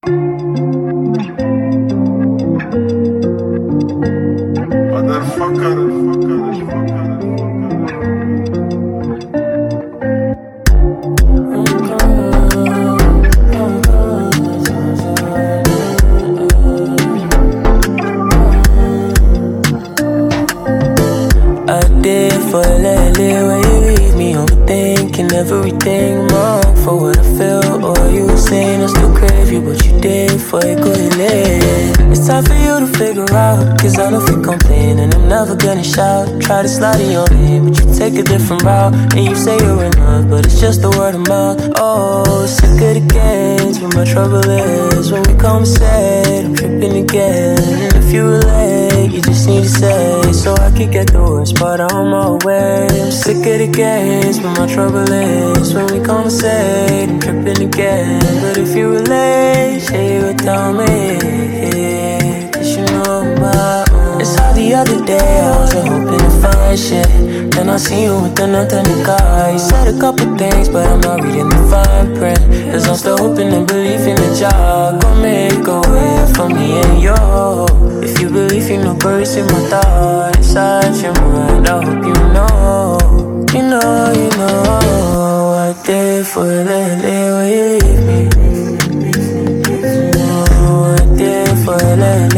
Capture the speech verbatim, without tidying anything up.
For lately, when you leave me overthinking everything wrong for what I feel, or you were saying I still crave you, but you did for it quickly. It's time for you to figure out, cause I know if you complain and I'm never gonna shout. Try to slide in your lane, but you take a different route. And you say you're in love, but it's just a word of mouth. Oh, sick of the games, but my trouble is when we conversate, I'm tripping again. And if you relate, you just need to say, so I can get the worst part on my way. I'm sick of the games, but my trouble is when we conversate, I'm tripping again. But if you relate, say you would tell me, cause you know my own. It's how the other day I was hoping to find shit, then I see you with another nigga. You said a couple things, but I'm not reading the fine print, cause I'm still hoping and believing that y'all gon' make a way for me and you. If you believe in no birds in my thoughts, inside your mind, I hope you know. You know, you know, I did for lately when you leave me. You know, I did for lately